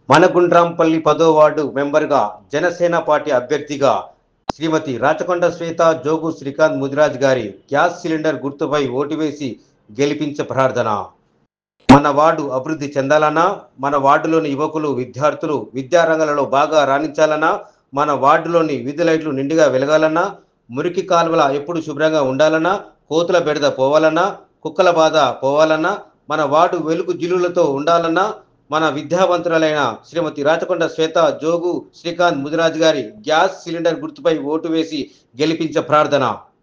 మనగుండ్రాంపల్లి 10వ వార్డు మెంబర్గా జనసేన పార్టీ అభ్యర్థిగా శ్రీమతి రాచకొండ శ్వేత జోగు శ్రీకాంత్ ముదిరాజ్ గారి గ్యాస్ సిలిండర్ గుర్తుపై ఓటు వేసి గెలిపించ ప్రార్థన. మన వార్డు అభివృద్ధి చెందాలన్నా, మన వార్డులోని యువకులు విద్యార్థులు విద్యారంగాలలో బాగా రాణించాలన్నా, మన వార్డులోని వీధి లైట్లు నిండుగా వెలగాలన్నా, మురికి కాలువల ఎప్పుడు శుభ్రంగా ఉండాలన్నా, కోతుల బెడద పోవాలన్నా, కుక్కల బాధ పోవాలన్నా, మన వార్డు వెలుగు జిల్లులతో ఉండాలన్నా, మన విద్యావంతురాలైన శ్రీమతి రాచకొండ శ్వేత జోగు శ్రీకాంత్ ముదిరాజ్ గారి గ్యాస్ సిలిండర్ గుర్తుపై ఓటు వేసి గెలిపించ ప్రార్థన.